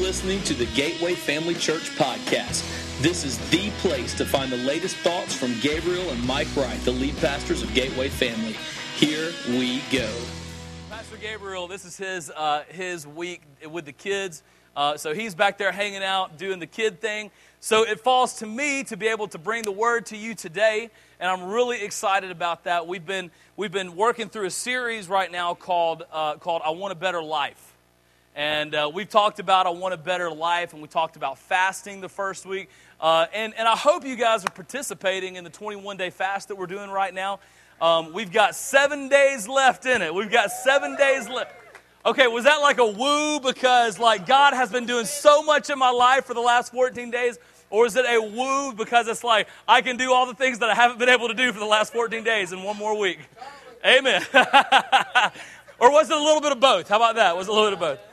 listening to the Gateway Family Church podcast. This is the place to find the latest thoughts from Gabriel and Mike Wright, the lead pastors of Gateway Family. Here we go. Pastor Gabriel, this is his week with the kids. So he's back there hanging out, doing the kid thing. So it falls to me to be able to bring the word to you today, and I'm really excited about that. We've been working through a series right now called I Want a Better Life. And we've talked about I Want a Better Life, and we talked about fasting the first week. And I hope you guys are participating in the 21-day fast that we're doing right now. We've got 7 days left in it. We've got 7 days left. Okay, was that like a woo because like God has been doing so much in my life for the last 14 days? Or is it a woo because it's like I can do all the things that I haven't been able to do for the last 14 days in one more week? Amen. Or was it a little bit of both? How about that? Was it a little bit of both?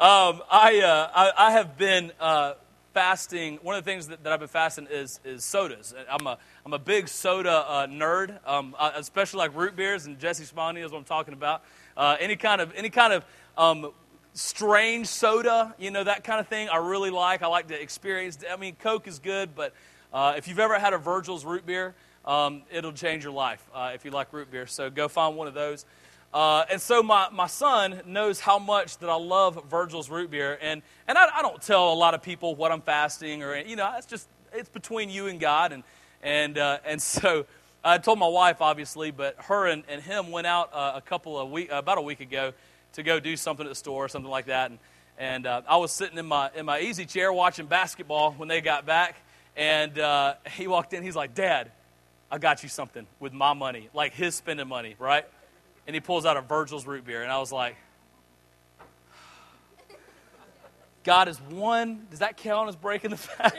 I have been fasting. One of the things that I've been fasting is sodas. I'm a big soda nerd, especially like root beers, and Jesse Spani is what I'm talking about. Any kind of strange soda, that kind of thing I really like. I like to experience. I mean, Coke is good, but if you've ever had a Virgil's root beer, it'll change your life if you like root beer. So go find one of those. And so my son knows how much that I love Virgil's root beer, and I don't tell a lot of people what I'm fasting or it's between you and God, and so I told my wife obviously, but her and him went out about a week ago to go do something at the store or something like that, and I was sitting in my easy chair watching basketball when they got back, and he walked in. He's like, "Dad, I got you something with my money, like his spending money, right?" And he pulls out a Virgil's root beer, and I was like, God is one. Does that count as breaking the fast?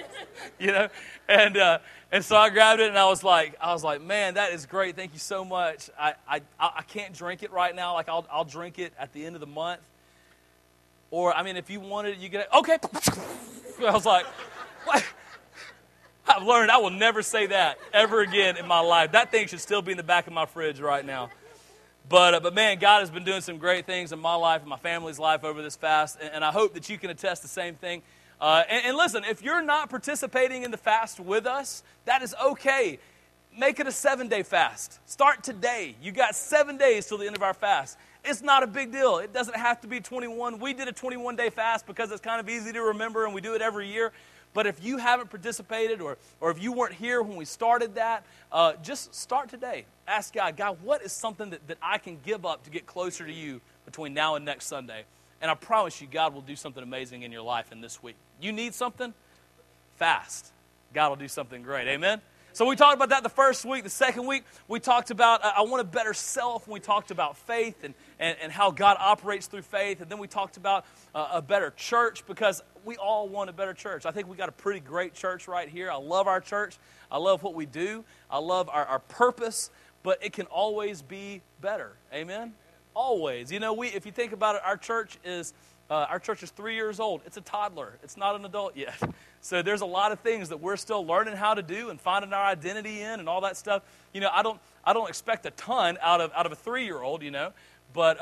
And so I grabbed it, and I was like, man, that is great. Thank you so much. I can't drink it right now. Like I'll drink it at the end of the month. Or I mean, if you wanted it, you get it. Okay. I was like, what? I've learned I will never say that ever again in my life. That thing should still be in the back of my fridge right now. But man, God has been doing some great things in my life and my family's life over this fast, and I hope that you can attest the same thing. And listen, if you're not participating in the fast with us, that is okay. Make it a 7-day fast. Start today. You got 7 days till the end of our fast. It's not a big deal. It doesn't have to be 21. We did a 21-day fast because it's kind of easy to remember, and we do it every year. But if you haven't participated or if you weren't here when we started that, just start today. Ask God, what is something that I can give up to get closer to you between now and next Sunday? And I promise you, God will do something amazing in your life in this week. You need something? Fast. God will do something great. Amen? So we talked about that the first week. The second week, we talked about I want a better self. We talked about faith and how God operates through faith. And then we talked about a better church because we all want a better church. I think we got a pretty great church right here. I love our church. I love what we do. I love our purpose. But it can always be better. Amen? Always. If you think about it, our church is 3 years old. It's a toddler. It's not an adult yet. So there's a lot of things that we're still learning how to do and finding our identity in and all that stuff. I don't expect a ton out of a 3-year-old, but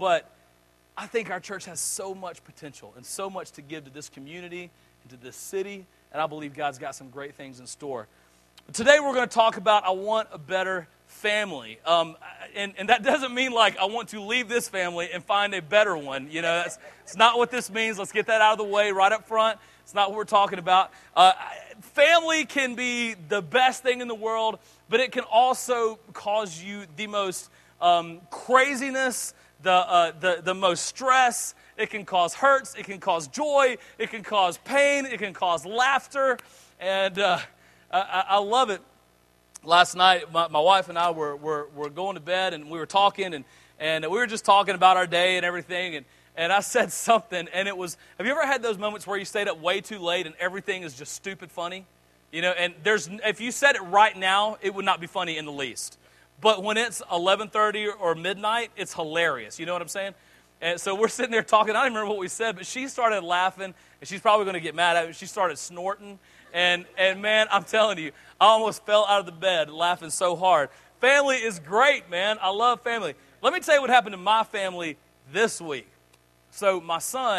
I think our church has so much potential and so much to give to this community and to this city, and I believe God's got some great things in store. But today we're going to talk about I want a better family, and that doesn't mean like I want to leave this family and find a better one. That's not what this means. Let's get that out of the way right up front. It's not what we're talking about. Family can be the best thing in the world, but it can also cause you the most craziness, the most stress. It can cause hurts. It can cause joy. It can cause pain. It can cause laughter, and I love it. Last night, my wife and I were going to bed, and we were talking, and we were just talking about our day and everything, and I said something, and it was, have you ever had those moments where you stayed up way too late and everything is just stupid funny? And if you said it right now, it would not be funny in the least. But when it's 11:30 or midnight, it's hilarious. You know what I'm saying? And so we're sitting there talking. I don't even remember what we said, but she started laughing, and she's probably going to get mad at me. She started snorting, and man, I'm telling you, I almost fell out of the bed laughing so hard. Family is great, man. I love family. Let me tell you what happened to my family this week. So my son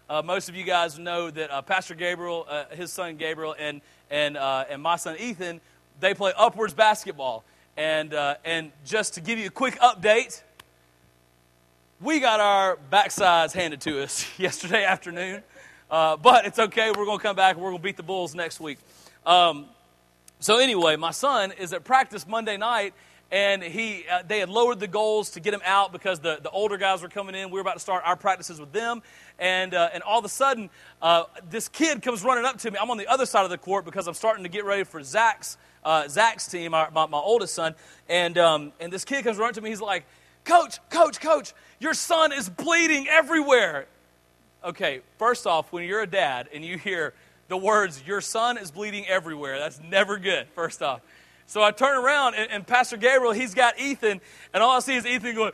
most of you guys know that Pastor Gabriel, his son Gabriel, and my son Ethan, they play upwards basketball. And just to give you a quick update, we got our backsides handed to us yesterday afternoon. But it's okay. We're going to come back and we're going to beat the Bulls next week. So anyway, my son is at practice Monday night, and they had lowered the goals to get him out because the older guys were coming in. We were about to start our practices with them, and all of a sudden, this kid comes running up to me. I'm on the other side of the court because I'm starting to get ready for Zach's team, my oldest son, and this kid comes running to me. He's like, Coach, your son is bleeding everywhere. Okay, first off, when you're a dad and you hear the words, your son is bleeding everywhere, that's never good, first off. So I turn around, and Pastor Gabriel, he's got Ethan, and all I see is Ethan going,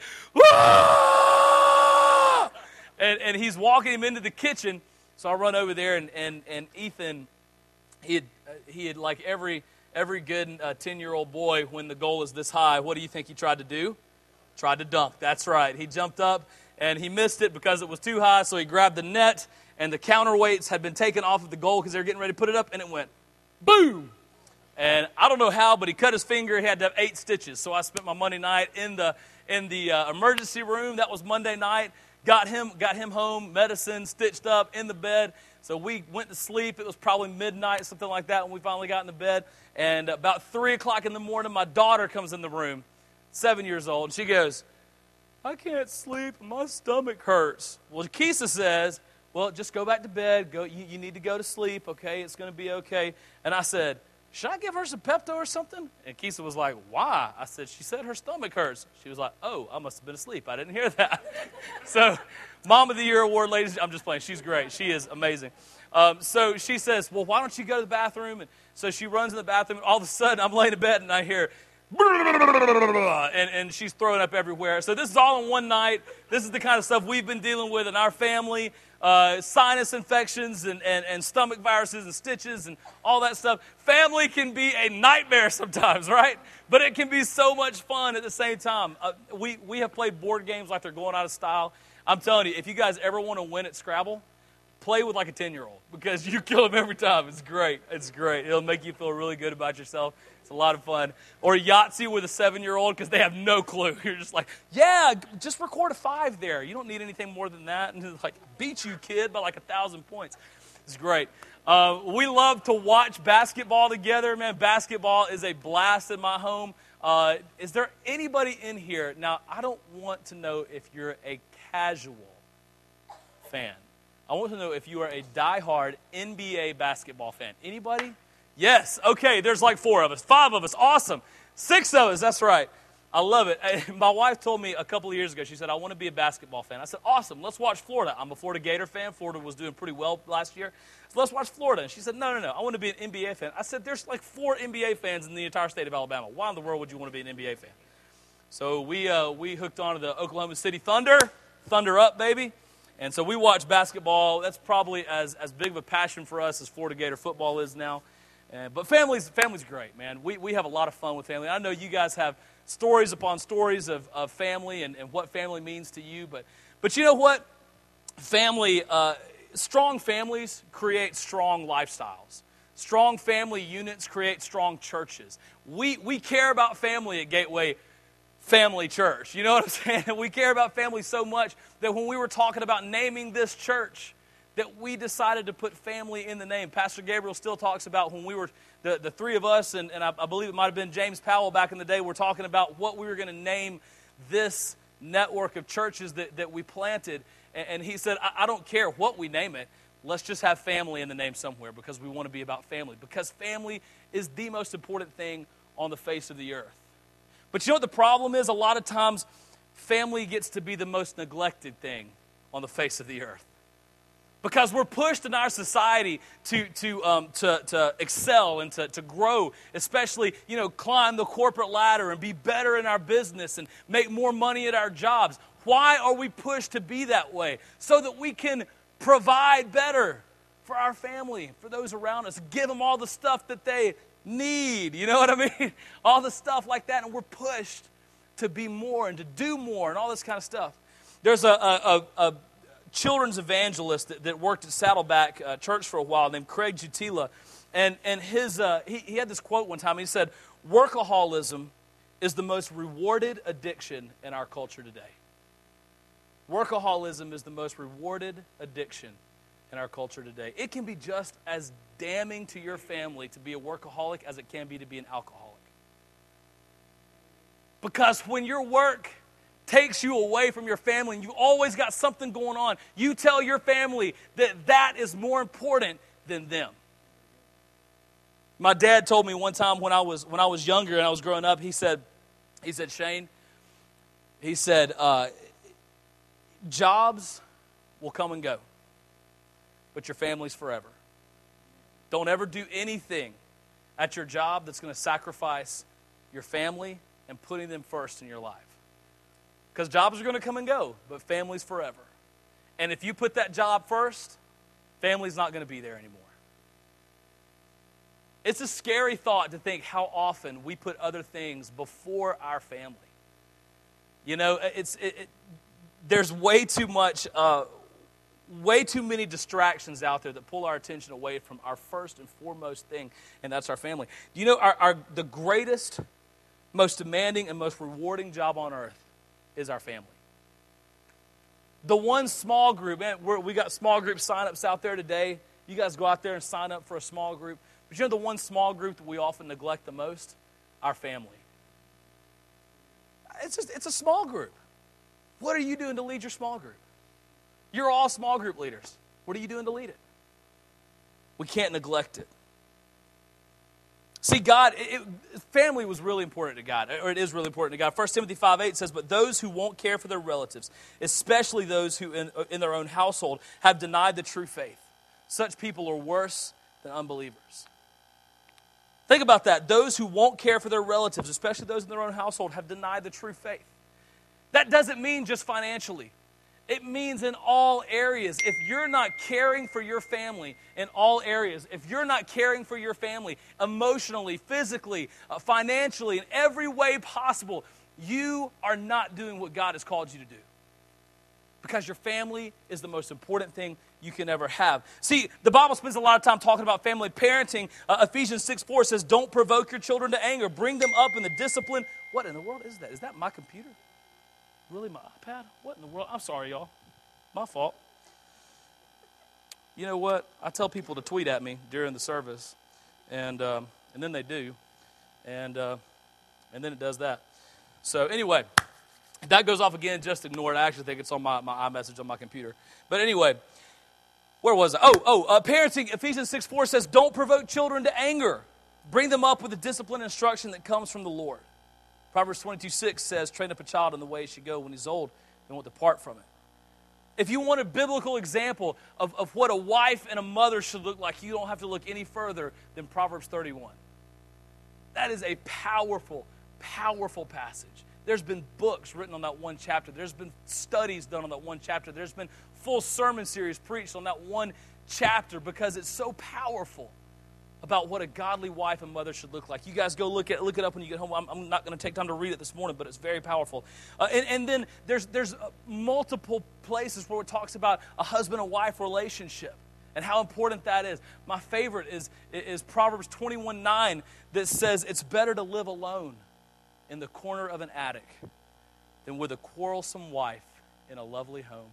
"Wah!" and he's walking him into the kitchen. So I run over there, and Ethan, he had like every good 10-year-old boy, when the goal is this high, what do you think he tried to do? Tried to dunk, that's right. He jumped up, and he missed it because it was too high, so he grabbed the net, and the counterweights had been taken off of the goal because they were getting ready to put it up, and it went boom. And I don't know how, but he cut his finger. He had to have 8 stitches. So I spent my Monday night in the emergency room. That was Monday night. Got him home, medicine, stitched up in the bed. So we went to sleep. It was probably midnight, something like that, when we finally got in the bed. And about 3 o'clock in the morning, my daughter comes in the room, 7 years old, and she goes, I can't sleep. My stomach hurts. Well, Keisa says, well, just go back to bed. You need to go to sleep, okay? It's going to be okay. And I said, should I give her some Pepto or something? And Keisa was like, why? I said, she said her stomach hurts. She was like, oh, I must have been asleep. I didn't hear that. So, Mom of the Year award, ladies. I'm just playing. She's great. She is amazing. So she says, well, why don't you go to the bathroom? And so she runs in the bathroom. All of a sudden, I'm laying in bed, and I hear, and she's throwing up everywhere. So this is all in one night. This is the kind of stuff we've been dealing with in our family. Sinus infections and stomach viruses and stitches and all that stuff. Family can be a nightmare sometimes, right? But it can be so much fun at the same time. We have played board games like they're going out of style. I'm telling you, if you guys ever want to win at Scrabble, play with like a 10-year-old because you kill them every time. It's great. It's great. It'll make you feel really good about yourself. It's a lot of fun. Or Yahtzee with a 7-year-old because they have no clue. You're just like, yeah, just record a 5 there. You don't need anything more than that. And it's like, beat you, kid, by like 1,000 points. It's great. We love to watch basketball together, man. Basketball is a blast in my home. Is there anybody in here? Now, I don't want to know if you're a casual fan. I want to know if you are a diehard NBA basketball fan. Anybody? Yes. Okay, there's like 4 of us. 5 of us. Awesome. 6 of us. That's right. I love it. My wife told me a couple of years ago, she said, I want to be a basketball fan. I said, awesome. Let's watch Florida. I'm a Florida Gator fan. Florida was doing pretty well last year. So let's watch Florida. And she said, no. I want to be an NBA fan. I said, there's like 4 NBA fans in the entire state of Alabama. Why in the world would you want to be an NBA fan? So we hooked on to the Oklahoma City Thunder. Thunder up, baby. And so we watch basketball. That's probably as big of a passion for us as Florida Gator football is now. But family's great, man. We have a lot of fun with family. I know you guys have stories upon stories of family and what family means to you. But you know what? Strong families create strong lifestyles. Strong family units create strong churches. We care about family at Gateway Family Church. You know what I'm saying? We care about family so much that when we were talking about naming this church, that we decided to put family in the name. Pastor Gabriel still talks about when we were, the 3 of us, and I believe it might have been James Powell back in the day, we're talking about what we were going to name this network of churches that we planted. And he said, I don't care what we name it. Let's just have family in the name somewhere because we want to be about family. Because family is the most important thing on the face of the earth. But you know what the problem is? A lot of times, family gets to be the most neglected thing on the face of the earth. Because we're pushed in our society to excel and to grow, especially, climb the corporate ladder and be better in our business and make more money at our jobs. Why are we pushed to be that way? So that we can provide better for our family, for those around us, give them all the stuff that they need, you know what I mean? All the stuff like that, and we're pushed to be more and to do more and all this kind of stuff. There's a children's evangelist that worked at Saddleback Church for a while named Craig Jutila. And he had this quote one time. He said, "Workaholism is the most rewarded addiction in our culture today." Workaholism is the most rewarded addiction in our culture today. It can be just as damning to your family to be a workaholic as it can be to be an alcoholic. Because when your work takes you away from your family and you've always got something going on, you tell your family that is more important than them. My dad told me one time when I was younger and I was growing up, he said, "Shane," he said, "jobs will come and go, but your family's forever. Don't ever do anything at your job that's going to sacrifice your family and putting them first in your life. Because jobs are going to come and go, but family's forever. And if you put that job first, family's not going to be there anymore." It's a scary thought to think how often we put other things before our family. You know, there's way too many distractions out there that pull our attention away from our first and foremost thing, and that's our family. Do you know the greatest, most demanding, and most rewarding job on earth is our family? The one small group, man, we got small group sign-ups out there today. You guys go out there and sign up for a small group. But you know the one small group that we often neglect the most? Our family. It's a small group. What are you doing to lead your small group? You're all small group leaders. What are you doing to lead it? We can't neglect it. See, family was really important to God, or it is really important to God. 1 Timothy 5:8 says, "But those who won't care for their relatives, especially those who in their own household, have denied the true faith. Such people are worse than unbelievers." Think about that. Those who won't care for their relatives, especially those in their own household, have denied the true faith. That doesn't mean just financially. It means in all areas. If you're not caring for your family in all areas, if you're not caring for your family emotionally, physically, financially, in every way possible, you are not doing what God has called you to do. Because your family is the most important thing you can ever have. See, the Bible spends a lot of time talking about family parenting. Ephesians 6:4 says, "Don't provoke your children to anger. Bring them up in the discipline." What in the world is that? Is that my computer? Really, my iPad? What in the world? I'm sorry, y'all. My fault. You know what? I tell people to tweet at me during the service, and then they do, and then it does that. So anyway, if that goes off again, just ignore it. I actually think it's on my iMessage on my computer. But anyway, where was I? Parenting, Ephesians 6:4 says, "Don't provoke children to anger. Bring them up with the discipline and instruction that comes from the Lord." Proverbs 22:6 says, "Train up a child in the way he should go. When he's old, he won't depart from it." If you want a biblical example of what a wife and a mother should look like, you don't have to look any further than Proverbs 31. That is a powerful, powerful passage. There's been books written on that one chapter. There's been studies done on that one chapter. There's been full sermon series preached on that one chapter because it's so powerful about what a godly wife and mother should look like. You guys go look it up when you get home. I'm not going to take time to read it this morning, but it's very powerful. And then there's multiple places where it talks about a husband and wife relationship and how important that is. My favorite is Proverbs 21:9 that says it's better to live alone in the corner of an attic than with a quarrelsome wife in a lovely home.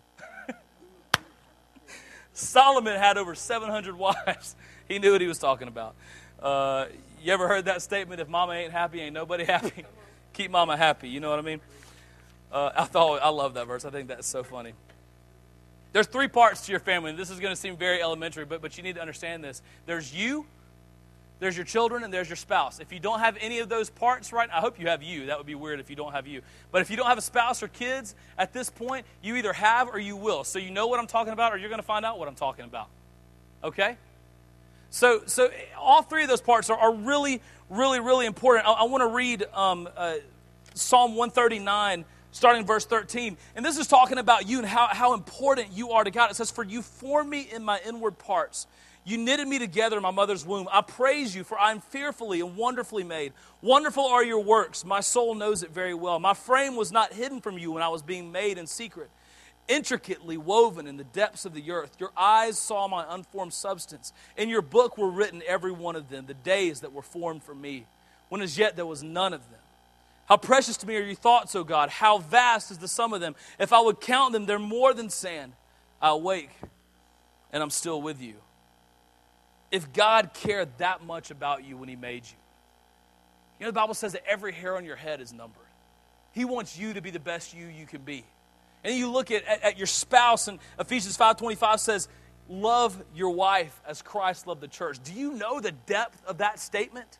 Solomon had over 700 wives. He knew what he was talking about. You ever heard that statement, if mama ain't happy, ain't nobody happy? Keep mama happy, you know what I mean? I love that verse. I think that's so funny. There's 3 parts to your family, and this is going to seem very elementary, but you need to understand this. There's you, there's your children, and there's your spouse. If you don't have any of those parts right now, I hope you have you. That would be weird if you don't have you. But if you don't have a spouse or kids at this point, you either have or you will. So you know what I'm talking about, or you're going to find out what I'm talking about. Okay? So all 3 of those parts are really, really, really important. I want to read Psalm 139, starting in verse 13. And this is talking about you and how important you are to God. It says, "For you formed me in my inward parts. You knitted me together in my mother's womb. I praise you, for I am fearfully and wonderfully made. Wonderful are your works. My soul knows it very well. My frame was not hidden from you when I was being made in secret. intricately woven in the depths of the earth. Your eyes saw my unformed substance. In your book were written every one of them, the days that were formed for me, when as yet there was none of them. How precious to me are your thoughts, O God. How vast is the sum of them. If I would count them, they're more than sand. I awake, and I'm still with you. If God cared that much about you when he made you, you know the Bible says that every hair on your head is numbered. He wants you to be the best you can be. And you look at your spouse, and Ephesians 5:25 says, love your wife as Christ loved the church. Do you know the depth of that statement?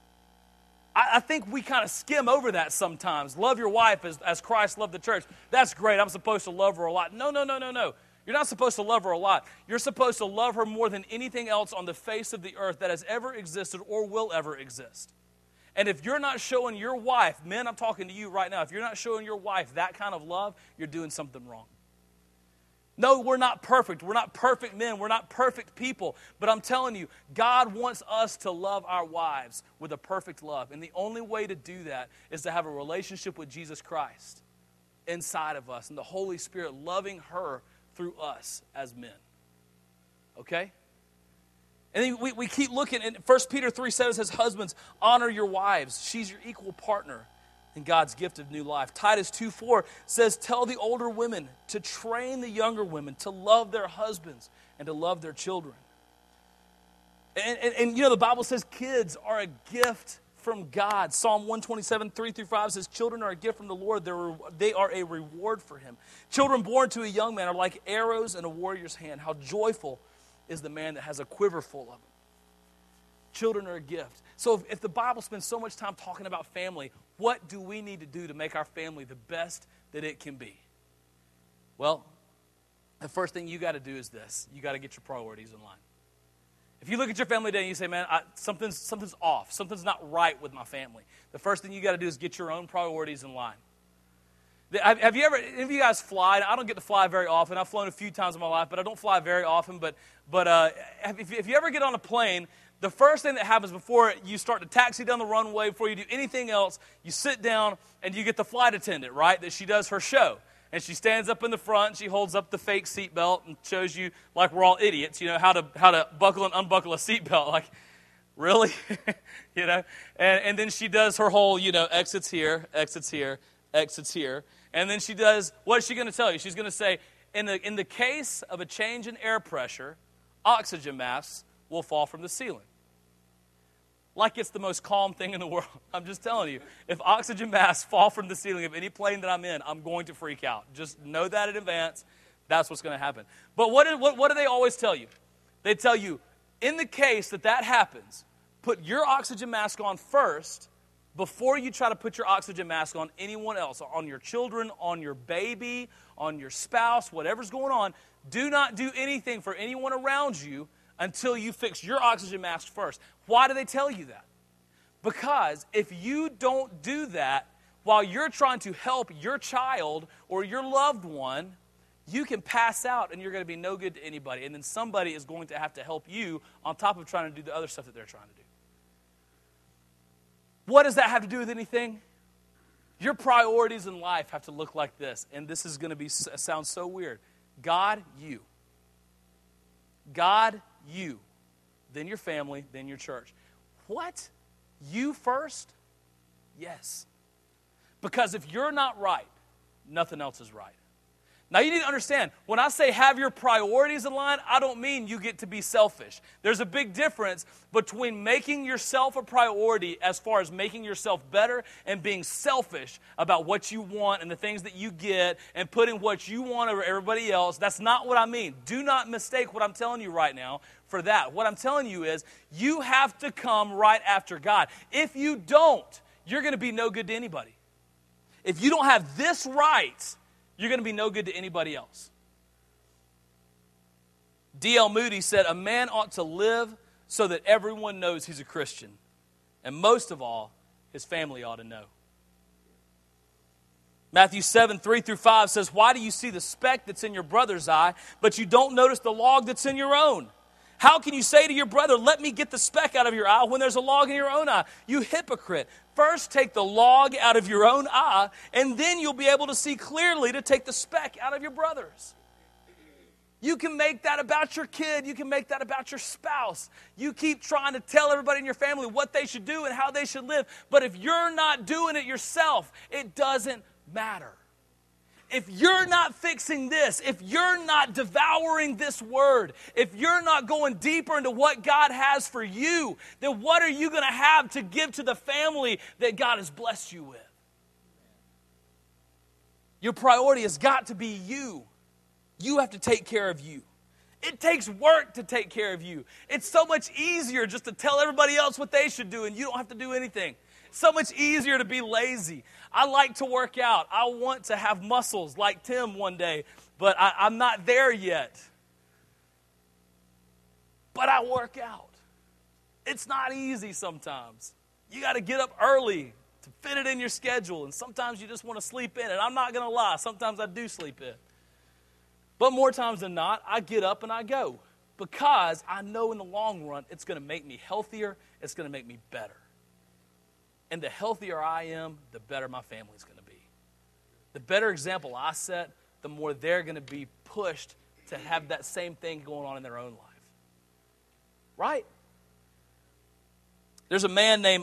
I think we kind of skim over that sometimes. Love your wife as Christ loved the church. That's great. I'm supposed to love her a lot. No. You're not supposed to love her a lot. You're supposed to love her more than anything else on the face of the earth that has ever existed or will ever exist. And if you're not showing your wife, men, I'm talking to you right now, if you're not showing your wife that kind of love, you're doing something wrong. No, we're not perfect. We're not perfect men. We're not perfect people. But I'm telling you, God wants us to love our wives with a perfect love. And the only way to do that is to have a relationship with Jesus Christ inside of us and the Holy Spirit loving her through us as men. Okay? And then we keep looking, and 1 Peter 3:7 says, husbands, honor your wives. She's your equal partner in God's gift of new life. Titus 2:4 says, tell the older women to train the younger women to love their husbands and to love their children. And you know, the Bible says kids are a gift from God. Psalm 127, 3-5 says, children are a gift from the Lord. They are a reward for him. Children born to a young man are like arrows in a warrior's hand. How joyful is the man that has a quiver full of them. Children are a gift. So if the Bible spends so much time talking about family, what do we need to do to make our family the best that it can be? Well, the first thing you got to do is this. You got to get your priorities in line. If you look at your family today and you say, man, something's off. Something's not right with my family. The first thing you got to do is get your own priorities in line. Have you ever, any of you guys fly? I don't get to fly very often. I've flown a few times in my life, but I don't fly very often. But if you ever get on a plane, the first thing that happens before you start to taxi down the runway, before you do anything else, you sit down and you get the flight attendant, right, that she does her show. And she stands up in the front, she holds up the fake seatbelt and shows you, like we're all idiots, you know, how to buckle and unbuckle a seatbelt. Like, really? You know? And then she does her whole, you know, exits here, exits here, exits here. And then she does, what is she going to tell you? She's going to say, in the case of a change in air pressure, oxygen masks will fall from the ceiling. Like it's the most calm thing in the world. I'm just telling you, if oxygen masks fall from the ceiling of any plane that I'm in, I'm going to freak out. Just know that in advance. That's what's going to happen. But what do they always tell you? They tell you, in the case that happens, put your oxygen mask on first before you try to put your oxygen mask on anyone else, on your children, on your baby, on your spouse, whatever's going on. Do not do anything for anyone around you until you fix your oxygen mask first. Why do they tell you that? Because if you don't do that while you're trying to help your child or your loved one, you can pass out and you're going to be no good to anybody. And then somebody is going to have to help you on top of trying to do the other stuff that they're trying to do. What does that have to do with anything? Your priorities in life have to look like this. And this is going to sound so weird. God, you. God, you. Then your family, then your church. What? You first? Yes. Because if you're not right, nothing else is right. Now you need to understand, when I say have your priorities in line, I don't mean you get to be selfish. There's a big difference between making yourself a priority as far as making yourself better and being selfish about what you want and the things that you get and putting what you want over everybody else. That's not what I mean. Do not mistake what I'm telling you right now for that. What I'm telling you is you have to come right after God. If you don't, you're going to be no good to anybody. If you don't have this right, you're going to be no good to anybody else. D.L. Moody said, a man ought to live so that everyone knows he's a Christian. And most of all, his family ought to know. Matthew 7, 3-5 says, why do you see the speck that's in your brother's eye, but you don't notice the log that's in your own? How can you say to your brother, let me get the speck out of your eye when there's a log in your own eye? You hypocrite. First take the log out of your own eye, and then you'll be able to see clearly to take the speck out of your brother's. You can make that about your kid. You can make that about your spouse. You keep trying to tell everybody in your family what they should do and how they should live. But if you're not doing it yourself, it doesn't matter. If you're not fixing this, if you're not devouring this word, if you're not going deeper into what God has for you, then what are you going to have to give to the family that God has blessed you with? Your priority has got to be you. You have to take care of you. It takes work to take care of you. It's so much easier just to tell everybody else what they should do and you don't have to do anything. It's so much easier to be lazy. I like to work out. I want to have muscles like Tim one day, but I'm not there yet. But I work out. It's not easy sometimes. You got to get up early to fit it in your schedule, and sometimes you just want to sleep in. And I'm not going to lie, sometimes I do sleep in. But more times than not, I get up and I go because I know in the long run it's going to make me healthier, it's going to make me better. And the healthier I am, the better my family's going to be. The better example I set, the more they're going to be pushed to have that same thing going on in their own life. Right? There's a man named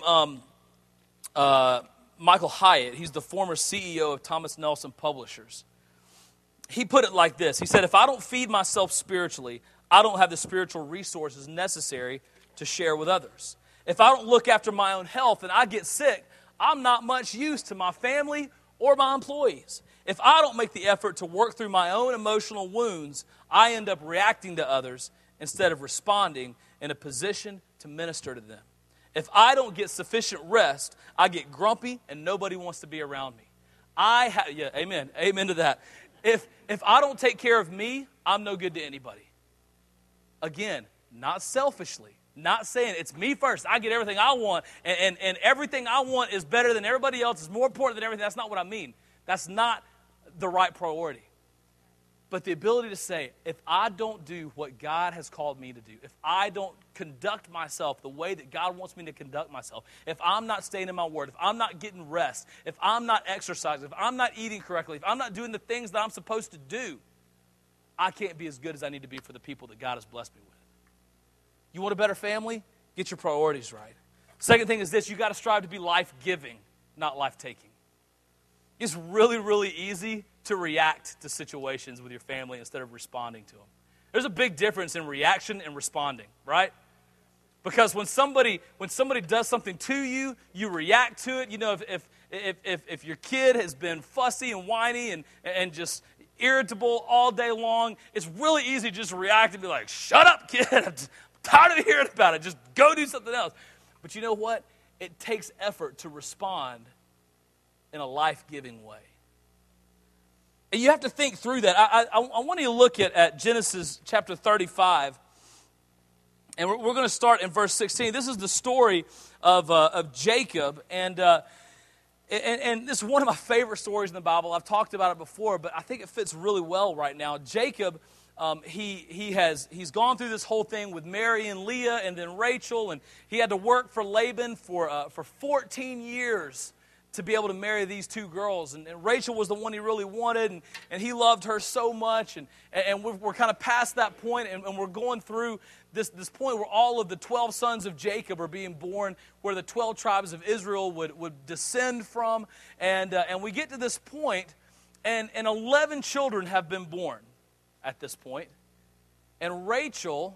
Michael Hyatt. He's the former CEO of Thomas Nelson Publishers. He put it like this. He said, if I don't feed myself spiritually, I don't have the spiritual resources necessary to share with others. If I don't look after my own health and I get sick, I'm not much use to my family or my employees. If I don't make the effort to work through my own emotional wounds, I end up reacting to others instead of responding in a position to minister to them. If I don't get sufficient rest, I get grumpy and nobody wants to be around me. Amen to that. If I don't take care of me, I'm no good to anybody. Again, not selfishly. Not saying it's me first. I get everything I want, and everything I want is better than everybody else. It's more important than everything. That's not what I mean. That's not the right priority. But the ability to say, if I don't do what God has called me to do, if I don't conduct myself the way that God wants me to conduct myself, if I'm not staying in my word, if I'm not getting rest, if I'm not exercising, if I'm not eating correctly, if I'm not doing the things that I'm supposed to do, I can't be as good as I need to be for the people that God has blessed me with. You want a better family? Get your priorities right. Second thing is this, you got to strive to be life-giving, not life-taking. It's really, really easy to react to situations with your family instead of responding to them. There's a big difference in reaction and responding, right? Because when somebody does something to you, you react to it. You know, if your kid has been fussy and whiny and just irritable all day long, it's really easy to just react and be like, shut up, kid. I'm tired of hearing about it. Just go do something else. But you know what? It takes effort to respond in a life-giving way. And you have to think through that. I want you to look at Genesis chapter 35. And we're going to start in verse 16. This is the story of Jacob. And this is one of my favorite stories in the Bible. I've talked about it before, but I think it fits really well right now. Jacob, he's gone through this whole thing with Mary and Leah and then Rachel. And he had to work for Laban for 14 years to be able to marry these two girls. And Rachel was the one he really wanted, and he loved her so much. And we're kind of past that point, and we're going through this point where all of the 12 sons of Jacob are being born, where the 12 tribes of Israel would descend from. And we get to this point, and 11 children have been born at this point. And Rachel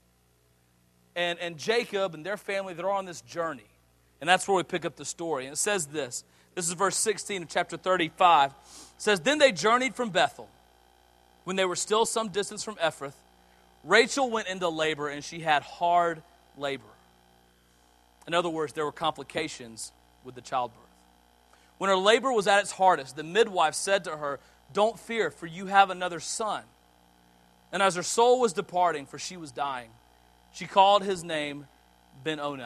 and Jacob and their family, they're on this journey. And that's where we pick up the story. And it says this. This is verse 16 of chapter 35. It says, then they journeyed from Bethel. When they were still some distance from Ephrath, Rachel went into labor, and she had hard labor. In other words, there were complications with the childbirth. When her labor was at its hardest, the midwife said to her, don't fear, for you have another son. And as her soul was departing, for she was dying, she called his name Ben-Oni.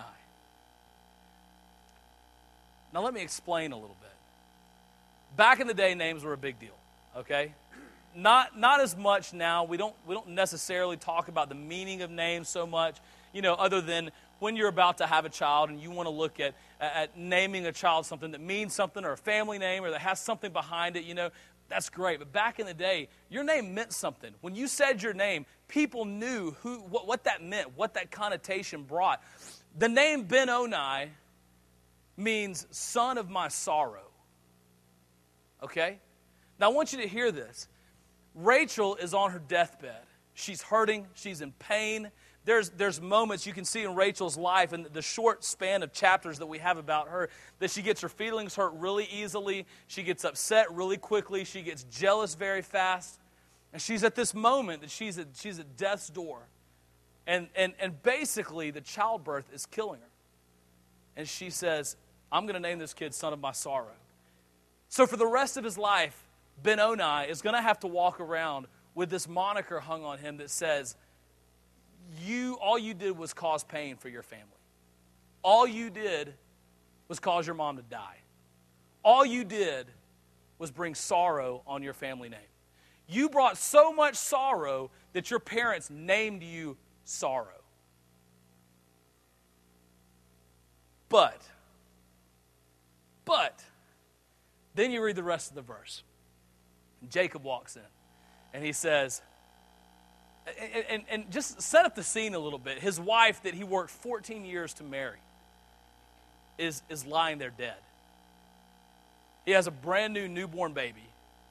Now let me explain a little bit. Back in the day, names were a big deal, okay? not as much now. We don't necessarily talk about the meaning of names so much, other than when you're about to have a child and you want to look at naming a child something that means something, or a family name, or that has something behind it, that's great. But back in the day, your name meant something. When you said your name, people knew what that meant, what that connotation brought. The name Ben-Oni means son of my sorrow. Okay? Now I want you to hear this. Rachel is on her deathbed. She's hurting. She's in pain. There's moments you can see in Rachel's life, and the short span of chapters that we have about her, that she gets her feelings hurt really easily. She gets upset really quickly. She gets jealous very fast. And she's at this moment that she's at death's door. And basically the childbirth is killing her. And she says, I'm going to name this kid Son of My Sorrow. So for the rest of his life, Ben-Oni is going to have to walk around with this moniker hung on him that says, all you did was cause pain for your family. All you did was cause your mom to die. All you did was bring sorrow on your family name. You brought so much sorrow that your parents named you Sorrow. But, then you read the rest of the verse. Jacob walks in, and he says, and just set up the scene a little bit. His wife that he worked 14 years to marry is lying there dead. He has a brand new newborn baby.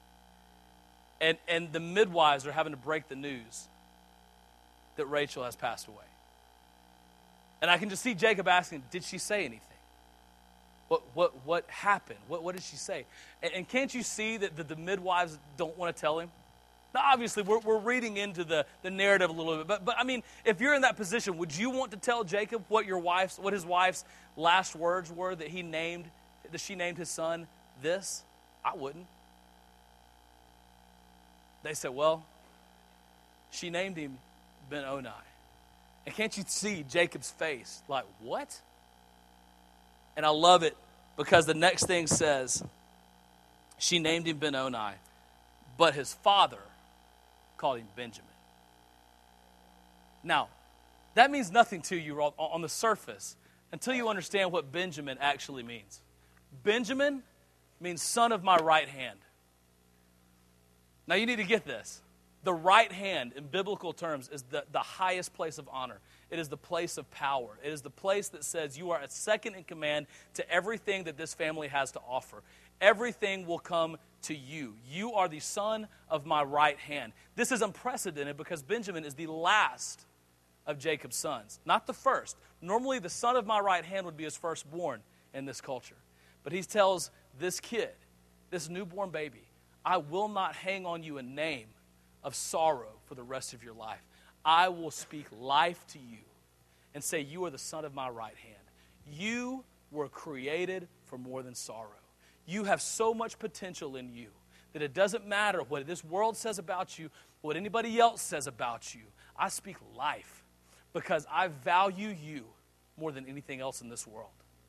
And the midwives are having to break the news that Rachel has passed away. And I can just see Jacob asking, did she say anything? What happened? What did she say? And can't you see that the midwives don't want to tell him? Now, obviously, we're reading into the narrative a little bit. But I mean, if you're in that position, would you want to tell Jacob what his wife's last words were that she named his son this? I wouldn't. They said, well, she named him Ben-Oni. And can't you see Jacob's face? Like, what? And I love it because the next thing says, she named him Ben-Oni, but his father called him Benjamin. Now, that means nothing to you on the surface until you understand what Benjamin actually means. Benjamin means son of my right hand. Now, you need to get this. The right hand, in biblical terms, is the highest place of honor. It is the place of power. It is the place that says you are a second in command to everything that this family has to offer. Everything will come to you. You are the son of my right hand. This is unprecedented because Benjamin is the last of Jacob's sons, not the first. Normally, the son of my right hand would be his firstborn in this culture. But he tells this kid, this newborn baby, I will not hang on you a name of sorrow for the rest of your life. I will speak life to you and say you are the son of my right hand. You were created for more than sorrow. You have so much potential in you that it doesn't matter what this world says about you, what anybody else says about you. I speak life because I value you more than anything else in this world.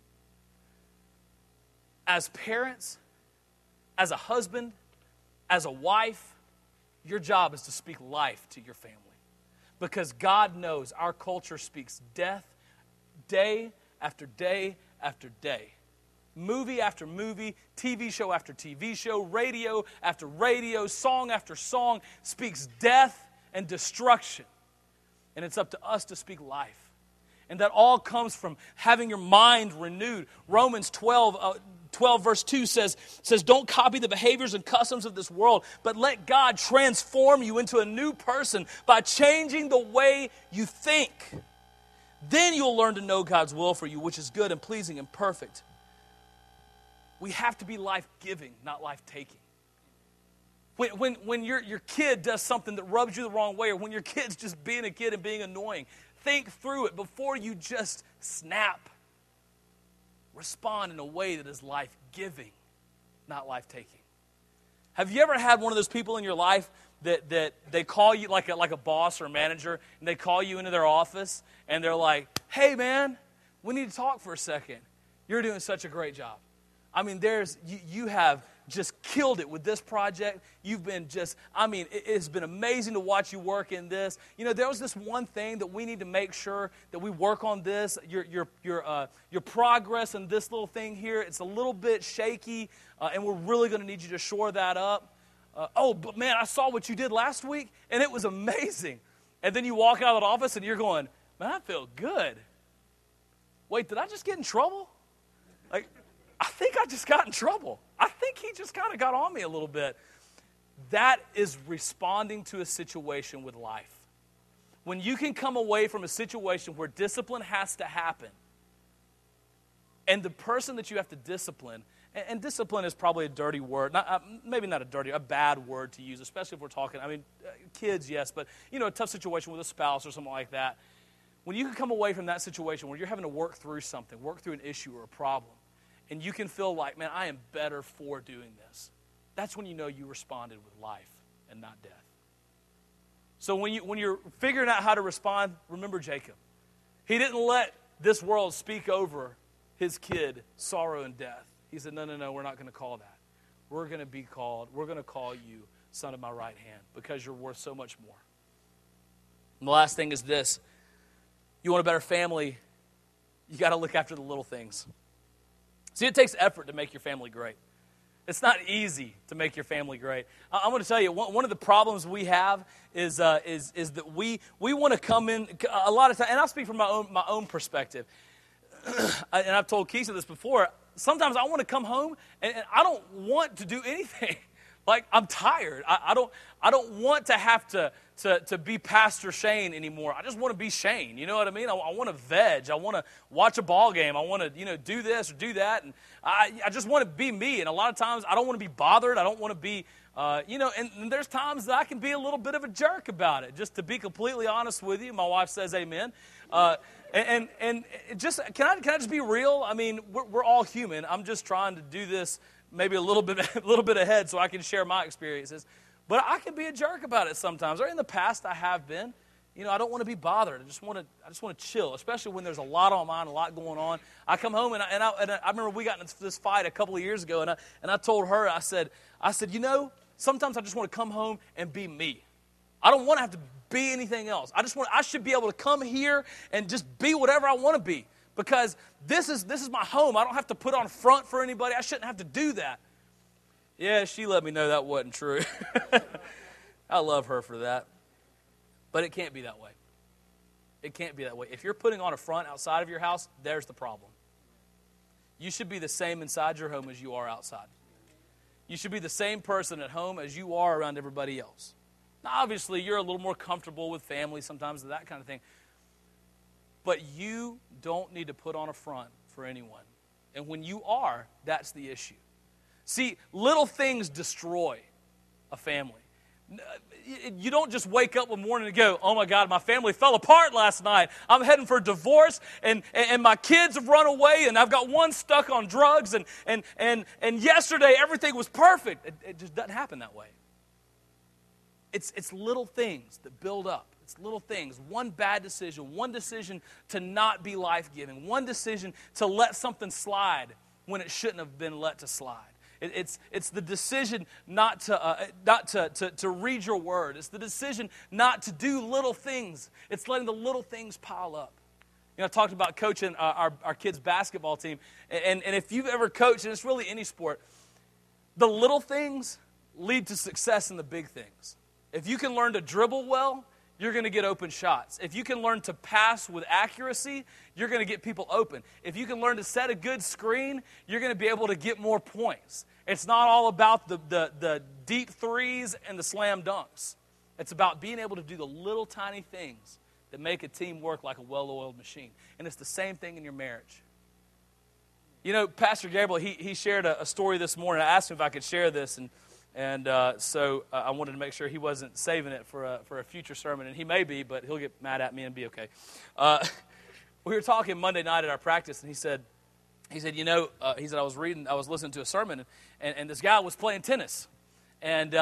As parents, as a husband, as a wife, your job is to speak life to your family. Because God knows our culture speaks death day after day after day. Movie after movie, TV show after TV show, radio after radio, song after song speaks death and destruction. And it's up to us to speak life. And that all comes from having your mind renewed. Romans 12 verse 2 says, don't copy the behaviors and customs of this world, but let God transform you into a new person by changing the way you think. Then you'll learn to know God's will for you, which is good and pleasing and perfect. We have to be life-giving, not life-taking. When your kid does something that rubs you the wrong way, or when your kid's just being a kid and being annoying, think through it before you just snap. Respond in a way that is life-giving, not life-taking. Have you ever had one of those people in your life that they call you like a boss or a manager, and they call you into their office, and they're like, hey, man, we need to talk for a second. You're doing such a great job. I mean, you have just killed it with this project. You've been it's been amazing to watch you work in this. You know, there was this one thing that we need to make sure that we work on this. Your progress in this little thing here, it's a little bit shaky, and we're really going to need you to shore that up. But man, I saw what you did last week, and it was amazing. And then you walk out of the office, and you're going, man, I feel good. Wait, did I just get in trouble? Like, I think I just got in trouble. I think he just kind of got on me a little bit. That is responding to a situation with life. When you can come away from a situation where discipline has to happen, and the person that you have to discipline, and discipline is probably a dirty word, maybe not a bad word to use, especially if we're talking, kids, yes, but, a tough situation with a spouse or something like that. When you can come away from that situation where you're having to work through something, work through an issue or a problem, and you can feel like, man, I am better for doing this. That's when you know you responded with life and not death. So when you're figuring out how to respond, remember Jacob. He didn't let this world speak over his kid sorrow and death. He said, no, we're not going to call that. We're going to call you son of my right hand because you're worth so much more. And the last thing is this. You want a better family, you got to look after the little things. See, it takes effort to make your family great. It's not easy to make your family great. I'm going to tell you, one of the problems we have is that we want to come in a lot of times, and I'll speak from my own perspective. And I've told Keisha this before. Sometimes I want to come home and I don't want to do anything. Like, I'm tired. I don't want to have to be Pastor Shane anymore. I just want to be Shane. You know what I mean? I want to veg. I want to watch a ball game. I want to, do this or do that. And I just want to be me. And a lot of times I don't want to be bothered. I don't want to be, and there's times that I can be a little bit of a jerk about it. Just to be completely honest with you. My wife says amen. And just, can I just be real? I mean, we're all human. I'm just trying to do this maybe a little bit ahead so I can share my experiences. But I can be a jerk about it sometimes. Or in the past I have been. I don't want to be bothered. I just want to chill, especially when there's a lot on mind, a lot going on. I come home and I remember we got into this fight a couple of years ago, and I told her, I said, sometimes I just want to come home and be me. I don't want to have to be anything else. I should be able to come here and just be whatever I want to be. Because this is my home. I don't have to put on front for anybody. I shouldn't have to do that. Yeah, she let me know that wasn't true. I love her for that. But it can't be that way. It can't be that way. If you're putting on a front outside of your house, there's the problem. You should be the same inside your home as you are outside. You should be the same person at home as you are around everybody else. Now, obviously, you're a little more comfortable with family sometimes, that kind of thing. But you don't need to put on a front for anyone. And when you are, that's the issue. See, little things destroy a family. You don't just wake up one morning and go, oh my God, my family fell apart last night. I'm heading for divorce and my kids have run away and I've got one stuck on drugs and yesterday everything was perfect. It just doesn't happen that way. It's little things that build up. It's little things. One bad decision, one decision to not be life-giving, one decision to let something slide when it shouldn't have been let to slide. It's the decision not to read your word. It's the decision not to do little things. It's letting the little things pile up. I talked about coaching our kids' basketball team, and if you've ever coached, and it's really any sport, the little things lead to success in the big things. If you can learn to dribble well, you're going to get open shots. If you can learn to pass with accuracy, you're going to get people open. If you can learn to set a good screen, you're going to be able to get more points. It's not all about the deep threes and the slam dunks. It's about being able to do the little tiny things that make a team work like a well-oiled machine. And it's the same thing in your marriage. Pastor Gabriel, he shared a story this morning. I asked him if I could share this, and so I wanted to make sure he wasn't saving it for a future sermon, and he may be, but he'll get mad at me and be okay. We were talking Monday night at our practice, and he said, I was listening to a sermon, and this guy was playing tennis, and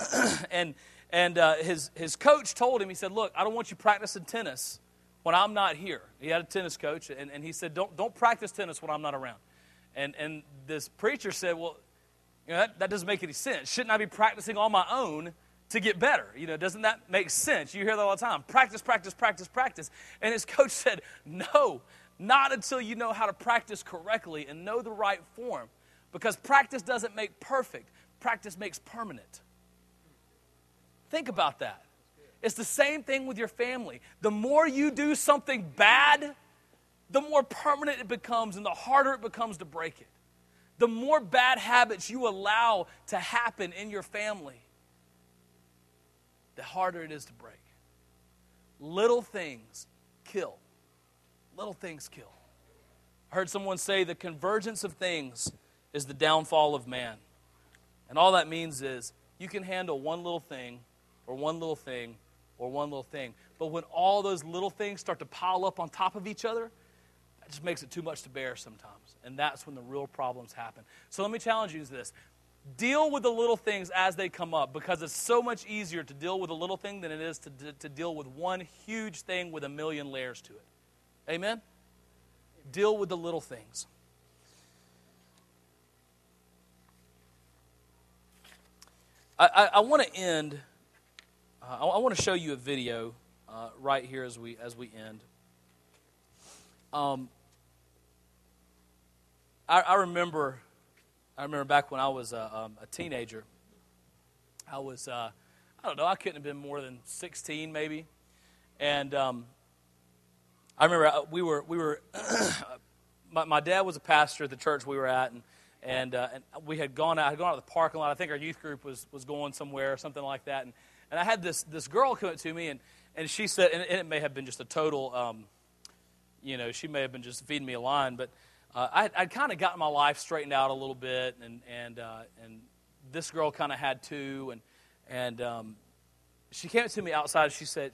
his coach told him, he said, look, I don't want you practicing tennis when I'm not here. He had a tennis coach, and he said, don't practice tennis when I'm not around. And this preacher said, well, You know, that doesn't make any sense. Shouldn't I be practicing on my own to get better? You know, doesn't that make sense? You hear that all the time. Practice, practice, practice, practice. And his coach said, no, not until you know how to practice correctly and know the right form. Because practice doesn't make perfect. Practice makes permanent. Think about that. It's the same thing with your family. The more you do something bad, the more permanent it becomes and the harder it becomes to break it. The more bad habits you allow to happen in your family, the harder it is to break. Little things kill. Little things kill. I heard someone say the convergence of things is the downfall of man. And all that means is you can handle one little thing or one little thing or one little thing. But when all those little things start to pile up on top of each other, that just makes it too much to bear sometimes. And that's when the real problems happen. So let me challenge you to this. Deal with the little things as they come up, because it's so much easier to deal with a little thing than it is to deal with one huge thing with a million layers to it. Amen? Deal with the little things. I want to end. I want to show you a video right here as we end. I remember back when I was a teenager. I was I don't know. I couldn't have been more than 16 maybe, and I remember we were my dad was a pastor at the church we were at, and we had gone out. To the parking lot. I think our youth group was going somewhere or something like that. And I had this girl come up to me, and she said, and it may have been just a total, she may have been just feeding me a line, but I'd kind of gotten my life straightened out a little bit, and this girl kind of had too, and she came up to me outside. She said,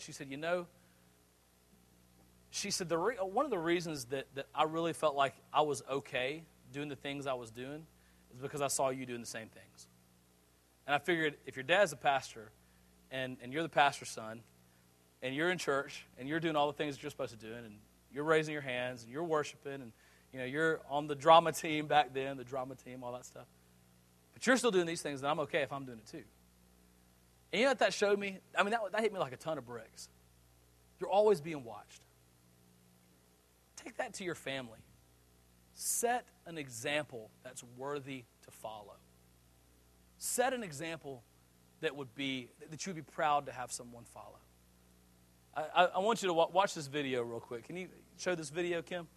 one of the reasons that I really felt like I was okay doing the things I was doing is because I saw you doing the same things. And I figured if your dad's a pastor and you're the pastor's son and you're in church and you're doing all the things that you're supposed to do and you're raising your hands and you're worshiping and you're on the drama team back then, all that stuff. But you're still doing these things, and I'm okay if I'm doing it too. And you know what that showed me? I mean, that hit me like a ton of bricks. You're always being watched. Take that to your family. Set an example that's worthy to follow. Set an example that you would be proud to have someone follow. I want you to watch this video real quick. Can you show this video, Kim?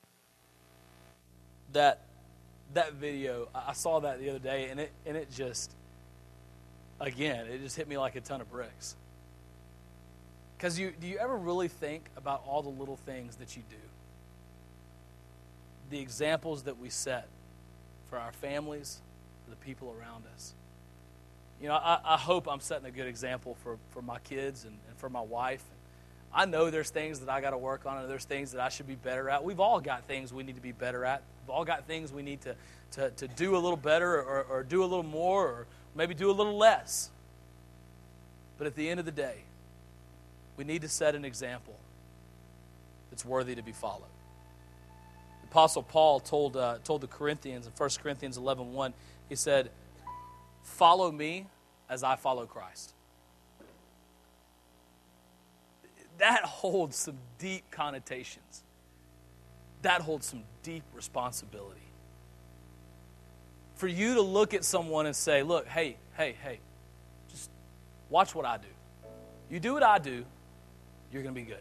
That video, I saw that the other day, and it just hit me like a ton of bricks. Because do you ever really think about all the little things that you do? The examples that we set for our families, for the people around us. I hope I'm setting a good example for my kids and for my wife. I know there's things that I got to work on, and there's things that I should be better at. We've all got things we need to be better at. We've all got things we need to do a little better or do a little more or maybe do a little less. But at the end of the day, we need to set an example that's worthy to be followed. The Apostle Paul told the Corinthians in 1 Corinthians 11:1, he said, "Follow me as I follow Christ." That holds some deep connotations. That holds some deep responsibility. For you to look at someone and say, look, hey, just watch what I do. You do what I do, you're going to be good.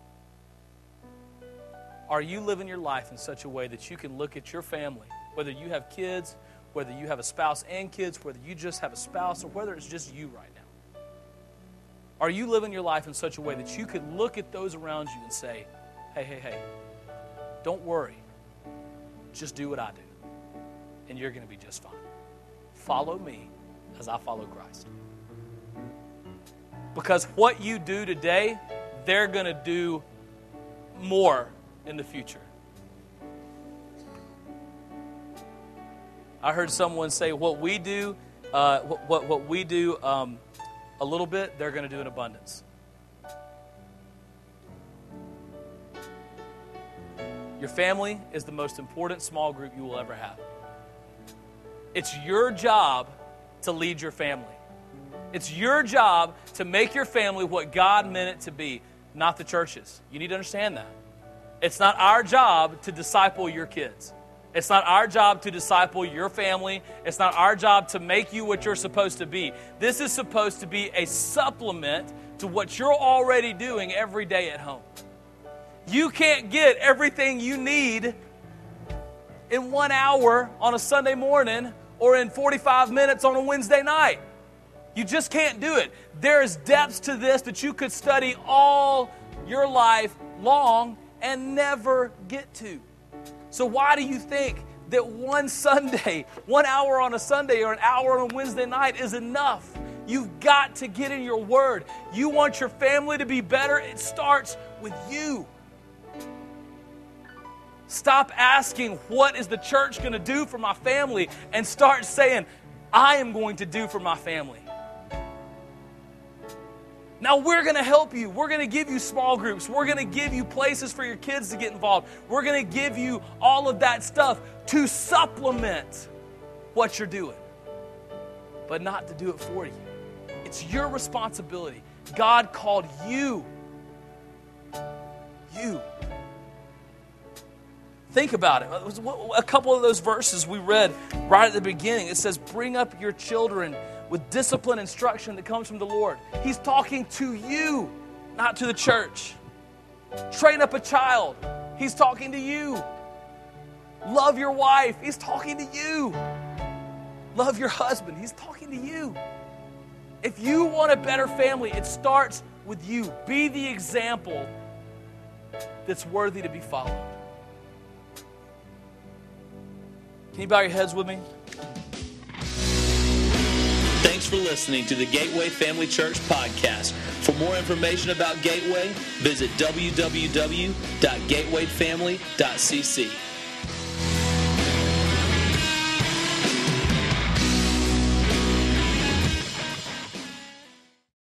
Are you living your life in such a way that you can look at your family, whether you have kids, whether you have a spouse and kids, whether you just have a spouse, or whether it's just you right now? Are you living your life in such a way that you could look at those around you and say, hey, don't worry. Just do what I do, and you're going to be just fine. Follow me as I follow Christ. Because what you do today, they're going to do more in the future. I heard someone say, what we do a little bit, they're going to do in abundance. Your family is the most important small group you will ever have. It's your job to lead your family. It's your job to make your family what God meant it to be, not the church's. You need to understand that. It's not our job to disciple your kids. It's not our job to disciple your family. It's not our job to make you what you're supposed to be. This is supposed to be a supplement to what you're already doing every day at home. You can't get everything you need in 1 hour on a Sunday morning or in 45 minutes on a Wednesday night. You just can't do it. There's depths to this that you could study all your life long and never get to. So why do you think that one Sunday, 1 hour on a Sunday or an hour on a Wednesday night is enough? You've got to get in your word. You want your family to be better? It starts with you. Stop asking, what is the church going to do for my family? And start saying, I am going to do for my family. Now, we're going to help you. We're going to give you small groups. We're going to give you places for your kids to get involved. We're going to give you all of that stuff to supplement what you're doing, but not to do it for you. It's your responsibility. God called you. You. Think about it. A couple of those verses we read right at the beginning. It says, bring up your children with discipline instruction that comes from the Lord. He's talking to you, not to the church. Train up a child. He's talking to you. Love your wife. He's talking to you. Love your husband. He's talking to you. If you want a better family, it starts with you. Be the example that's worthy to be followed. Can you bow your heads with me? Thanks for listening to the Gateway Family Church podcast. For more information about Gateway, visit www.gatewayfamily.cc.